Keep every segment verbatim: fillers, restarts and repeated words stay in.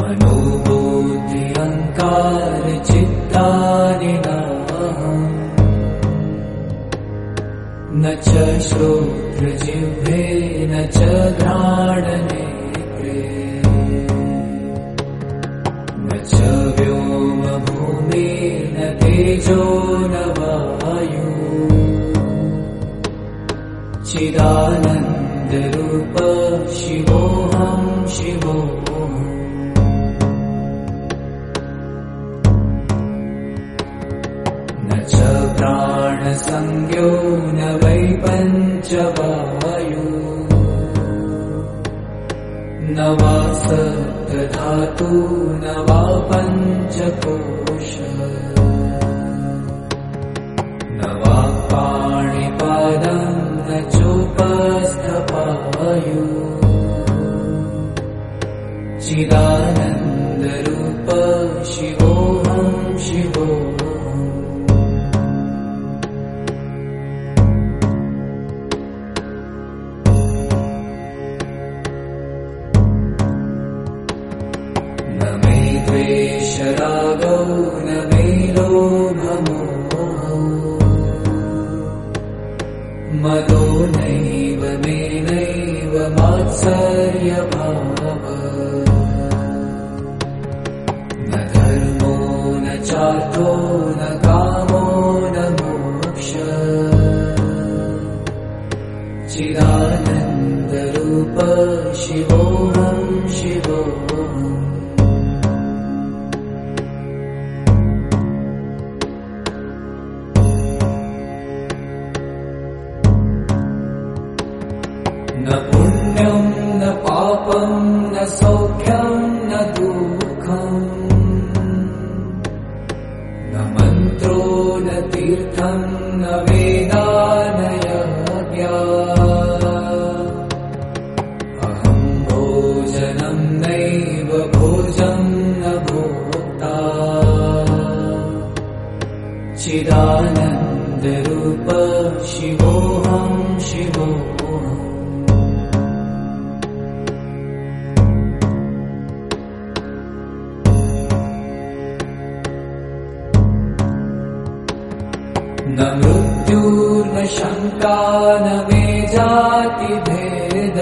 मनोबुद्धि अहंकार चित्तानि नाहम् न च श्रोत्रजिह्वे न च घ्राणनेत्रे न च व्योमभूमिर्न तेजो न वायु चिदानन्दरूप शिवोऽहं शिवोऽहम् न च प्राणसंज्ञो न वै पञ्चवायु न वा सप्तधातु न वा पञ्चकोश न वा पाणिपादम् न चोपस्थपायु चिदानन्दरूप शिवोऽहं शिवोऽहम् न मे द्वेषरागौ न मे लोभमोहौ मदो नैव मे नैव मात्सर्यभावः न धर्मो न चार्थो न कामो न मोक्षः चिदानन्दरूप शिवोऽहं शिवोऽहम् न पुण्यं न पापं न सौख्यं न दुःखम् न मन्त्रो न तीर्थं न वेदा न यज्ञा अहं भोजनं नैव भोजं न भोक्ता चिदानन्दरूप शिवोऽहं शिवोऽहम् न मृत्युर्न शङ्का न मे जातिभेद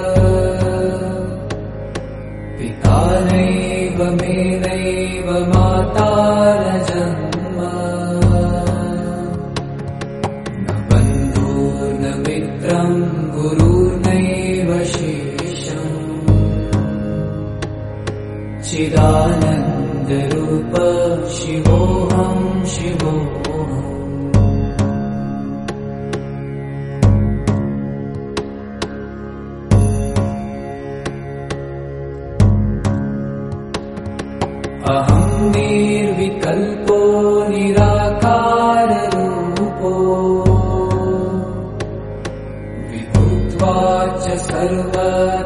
पिता नैव मे नैव माता न जन्म न बन्धुर्न मित्रं गुरुर्नैव शिष्यम् चिदानन्दरूप शिवोऽहं शिवोऽहम् अहं निर्विकल्पो निराकाररूपो विभुत्वा च सर्वत्र